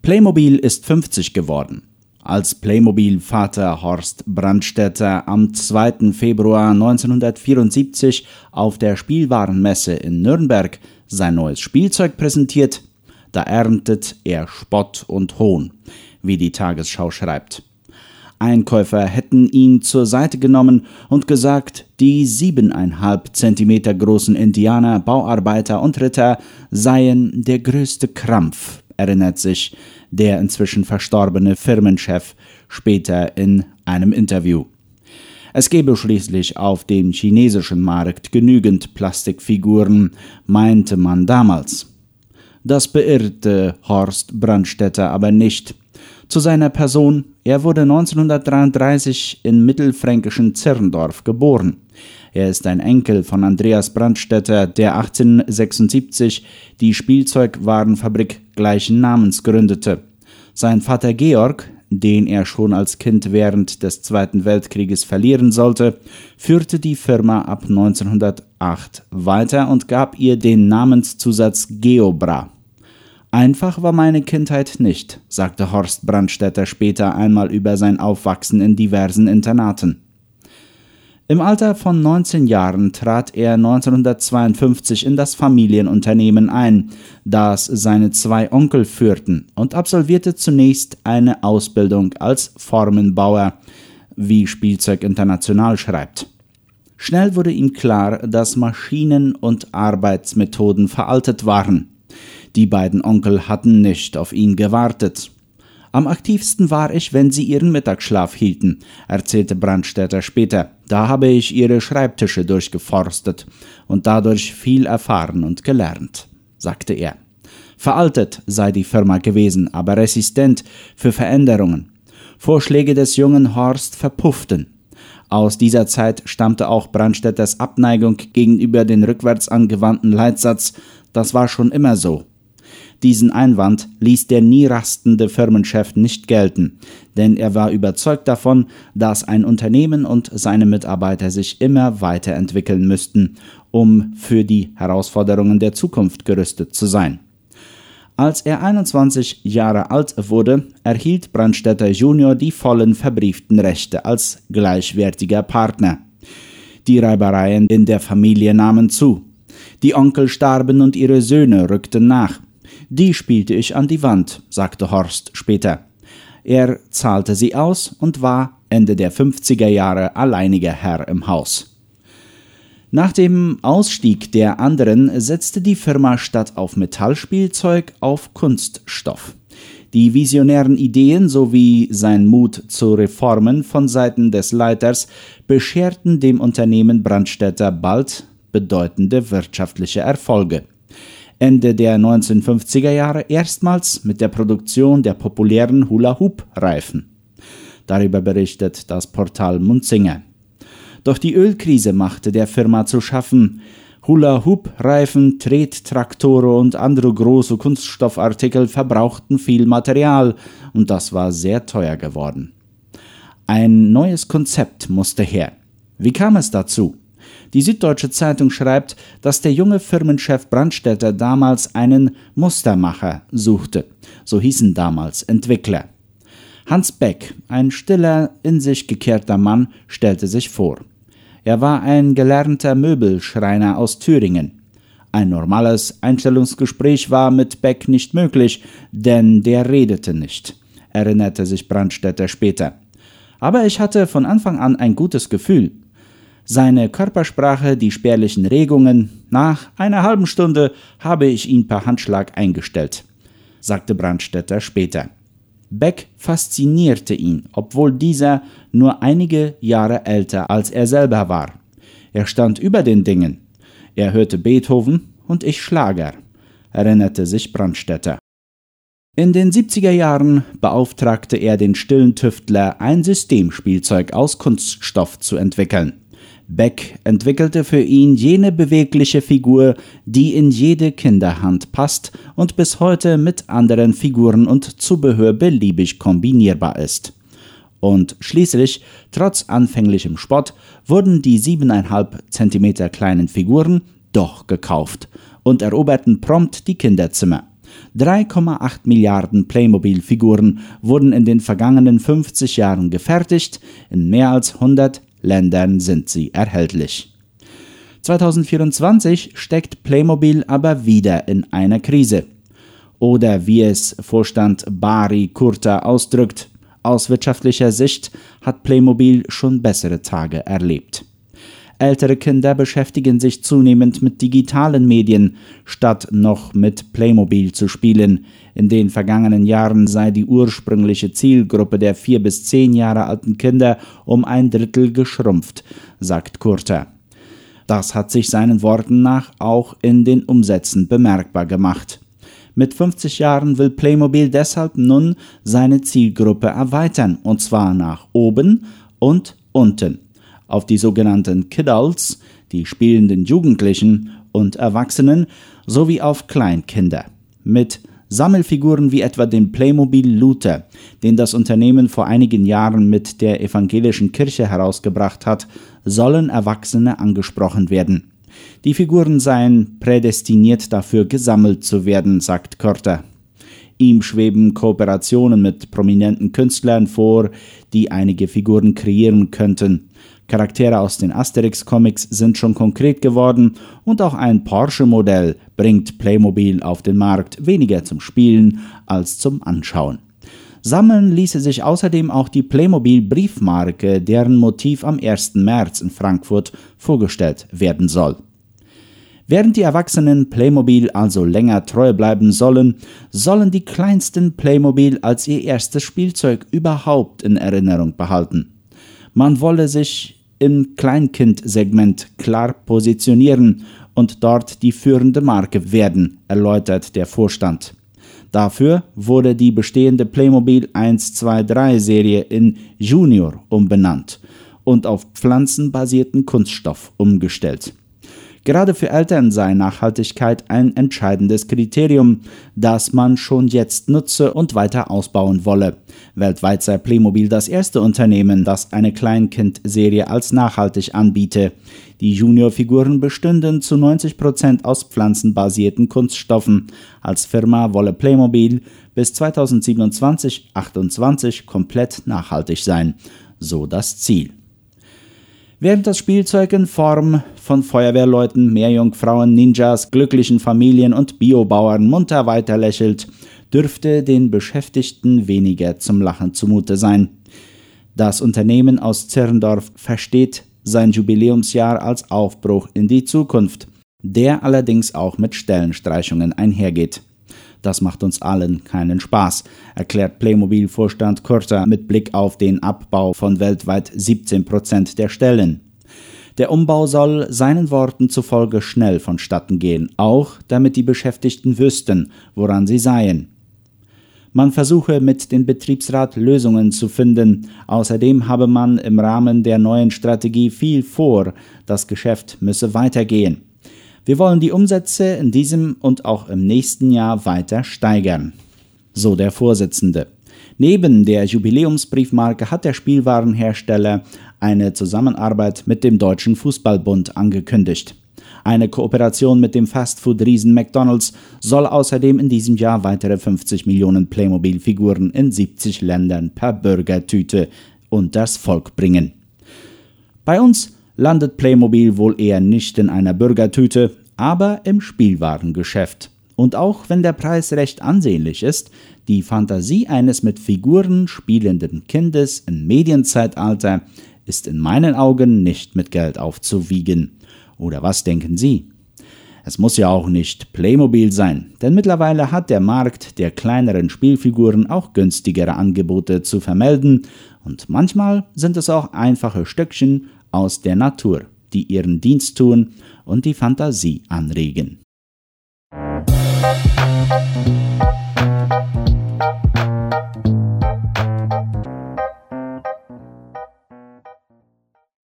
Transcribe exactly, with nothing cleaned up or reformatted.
Playmobil ist fünfzig geworden. Als Playmobil-Vater Horst Brandstätter am zweiten Februar neunzehnhundertvierundsiebzig auf der Spielwarenmesse in Nürnberg sein neues Spielzeug präsentiert, da erntet er Spott und Hohn, wie die Tagesschau schreibt. Einkäufer hätten ihn zur Seite genommen und gesagt, die siebeneinhalb Zentimeter großen Indianer, Bauarbeiter und Ritter seien der größte Krampf, erinnert sich der inzwischen verstorbene Firmenchef später in einem Interview. Es gebe schließlich auf dem chinesischen Markt genügend Plastikfiguren, meinte man damals. Das beirrte Horst Brandstätter aber nicht. Zu seiner Person: Er wurde neunzehnhundertdreiunddreißig in mittelfränkischen Zirndorf geboren. Er ist ein Enkel von Andreas Brandstätter, der achtzehnhundertsechsundsiebzig die Spielzeugwarenfabrik gleichen Namens gründete. Sein Vater Georg, den er schon als Kind während des Zweiten Weltkrieges verlieren sollte, führte die Firma ab neunzehnhundertacht weiter und gab ihr den Namenszusatz Geobra. Einfach war meine Kindheit nicht, sagte Horst Brandstätter später einmal über sein Aufwachsen in diversen Internaten. Im Alter von neunzehn Jahren trat er neunzehnhundertzweiundfünfzig in das Familienunternehmen ein, das seine zwei Onkel führten, und absolvierte zunächst eine Ausbildung als Formenbauer, wie Spielzeug International schreibt. Schnell wurde ihm klar, dass Maschinen und Arbeitsmethoden veraltet waren. Die beiden Onkel hatten nicht auf ihn gewartet. Am aktivsten war ich, wenn sie ihren Mittagsschlaf hielten, erzählte Brandstätter später. Da habe ich ihre Schreibtische durchgeforstet und dadurch viel erfahren und gelernt, sagte er. Veraltet sei die Firma gewesen, aber resistent für Veränderungen. Vorschläge des jungen Horst verpufften. Aus dieser Zeit stammte auch Brandstätters Abneigung gegenüber den rückwärts angewandten Leitsatz: Das war schon immer so. Diesen Einwand ließ der nie rastende Firmenchef nicht gelten, denn er war überzeugt davon, dass ein Unternehmen und seine Mitarbeiter sich immer weiterentwickeln müssten, um für die Herausforderungen der Zukunft gerüstet zu sein. Als er einundzwanzig Jahre alt wurde, erhielt Brandstätter Junior die vollen verbrieften Rechte als gleichwertiger Partner. Die Reibereien in der Familie nahmen zu. Die Onkel starben und ihre Söhne rückten nach. Die spielte ich an die Wand, sagte Horst später. Er zahlte sie aus und war Ende der fünfziger Jahre alleiniger Herr im Haus. Nach dem Ausstieg der anderen setzte die Firma statt auf Metallspielzeug auf Kunststoff. Die visionären Ideen sowie sein Mut zu Reformen von Seiten des Leiters bescherten dem Unternehmen Brandstätter bald bedeutende wirtschaftliche Erfolge. Ende der neunzehnhundertfünfziger Jahre erstmals mit der Produktion der populären Hula-Hoop-Reifen. Darüber berichtet das Portal Munzinger. Doch die Ölkrise machte der Firma zu schaffen. Hula-Hoop-Reifen, Trettraktoren und andere große Kunststoffartikel verbrauchten viel Material und das war sehr teuer geworden. Ein neues Konzept musste her. Wie kam es dazu? Die Süddeutsche Zeitung schreibt, dass der junge Firmenchef Brandstätter damals einen Mustermacher suchte. So hießen damals Entwickler. Hans Beck, ein stiller, in sich gekehrter Mann, stellte sich vor. Er war ein gelernter Möbelschreiner aus Thüringen. Ein normales Einstellungsgespräch war mit Beck nicht möglich, denn der redete nicht, erinnerte sich Brandstätter später. Aber ich hatte von Anfang an ein gutes Gefühl. Seine Körpersprache, die spärlichen Regungen, nach einer halben Stunde habe ich ihn per Handschlag eingestellt, sagte Brandstätter später. Beck faszinierte ihn, obwohl dieser nur einige Jahre älter als er selber war. Er stand über den Dingen. Er hörte Beethoven und ich Schlager, erinnerte sich Brandstätter. In den siebziger Jahren beauftragte er den stillen Tüftler, ein Systemspielzeug aus Kunststoff zu entwickeln. Beck entwickelte für ihn jene bewegliche Figur, die in jede Kinderhand passt und bis heute mit anderen Figuren und Zubehör beliebig kombinierbar ist. Und schließlich, trotz anfänglichem Spott, wurden die siebeneinhalb Zentimeter kleinen Figuren doch gekauft und eroberten prompt die Kinderzimmer. drei Komma acht Milliarden Playmobil-Figuren wurden in den vergangenen fünfzig Jahren gefertigt, in mehr als hundert Ländern sind sie erhältlich. zwanzig vierundzwanzig steckt Playmobil aber wieder in einer Krise. Oder wie es Vorstand Bari Kurta ausdrückt, aus wirtschaftlicher Sicht hat Playmobil schon bessere Tage erlebt. Ältere Kinder beschäftigen sich zunehmend mit digitalen Medien, statt noch mit Playmobil zu spielen. In den vergangenen Jahren sei die ursprüngliche Zielgruppe der vier bis zehn Jahre alten Kinder um ein Drittel geschrumpft, sagt Kurta. Das hat sich seinen Worten nach auch in den Umsätzen bemerkbar gemacht. Mit fünfzig Jahren will Playmobil deshalb nun seine Zielgruppe erweitern, und zwar nach oben und unten. Auf die sogenannten Kidults, die spielenden Jugendlichen und Erwachsenen, sowie auf Kleinkinder. Mit Sammelfiguren wie etwa dem Playmobil Luther, den das Unternehmen vor einigen Jahren mit der evangelischen Kirche herausgebracht hat, sollen Erwachsene angesprochen werden. Die Figuren seien prädestiniert dafür, gesammelt zu werden, sagt Kurta. Ihm schweben Kooperationen mit prominenten Künstlern vor, die einige Figuren kreieren könnten. Charaktere aus den Asterix-Comics sind schon konkret geworden und auch ein Porsche-Modell bringt Playmobil auf den Markt, weniger zum Spielen als zum Anschauen. Sammeln ließe sich außerdem auch die Playmobil-Briefmarke, deren Motiv am ersten März in Frankfurt vorgestellt werden soll. Während die Erwachsenen Playmobil also länger treu bleiben sollen, sollen die kleinsten Playmobil als ihr erstes Spielzeug überhaupt in Erinnerung behalten. Man wolle sich im Kleinkindsegment klar positionieren und dort die führende Marke werden, erläutert der Vorstand. Dafür wurde die bestehende Playmobil eins zwei drei Serie in Junior umbenannt und auf pflanzenbasierten Kunststoff umgestellt. Gerade für Eltern sei Nachhaltigkeit ein entscheidendes Kriterium, das man schon jetzt nutze und weiter ausbauen wolle. Weltweit sei Playmobil das erste Unternehmen, das eine Kleinkind-Serie als nachhaltig anbiete. Die Junior-Figuren bestünden zu neunzig Prozent aus pflanzenbasierten Kunststoffen. Als Firma wolle Playmobil bis zweitausendsiebenundzwanzig achtundzwanzig komplett nachhaltig sein. So das Ziel. Während das Spielzeug in Form von Feuerwehrleuten, Meerjungfrauen, Ninjas, glücklichen Familien und Biobauern munter weiterlächelt, dürfte den Beschäftigten weniger zum Lachen zumute sein. Das Unternehmen aus Zirndorf versteht sein Jubiläumsjahr als Aufbruch in die Zukunft, der allerdings auch mit Stellenstreichungen einhergeht. Das macht uns allen keinen Spaß, erklärt Playmobil-Vorstand Kurta mit Blick auf den Abbau von weltweit siebzehn Prozent der Stellen. Der Umbau soll seinen Worten zufolge schnell vonstatten gehen, auch damit die Beschäftigten wüssten, woran sie seien. Man versuche mit dem Betriebsrat Lösungen zu finden. Außerdem habe man im Rahmen der neuen Strategie viel vor. Das Geschäft müsse weitergehen. Wir wollen die Umsätze in diesem und auch im nächsten Jahr weiter steigern. So der Vorsitzende. Neben der Jubiläumsbriefmarke hat der Spielwarenhersteller eine Zusammenarbeit mit dem Deutschen Fußballbund angekündigt. Eine Kooperation mit dem Fastfood-Riesen McDonald's soll außerdem in diesem Jahr weitere fünfzig Millionen Playmobil-Figuren in siebzig Ländern per Bürgertüte unters Volk bringen. Bei uns landet Playmobil wohl eher nicht in einer Bürgertüte, aber im Spielwarengeschäft. Und auch wenn der Preis recht ansehnlich ist, die Fantasie eines mit Figuren spielenden Kindes im Medienzeitalter ist in meinen Augen nicht mit Geld aufzuwiegen. Oder was denken Sie? Es muss ja auch nicht Playmobil sein, denn mittlerweile hat der Markt der kleineren Spielfiguren auch günstigere Angebote zu vermelden und manchmal sind es auch einfache Stückchen aus der Natur, die ihren Dienst tun und die Fantasie anregen.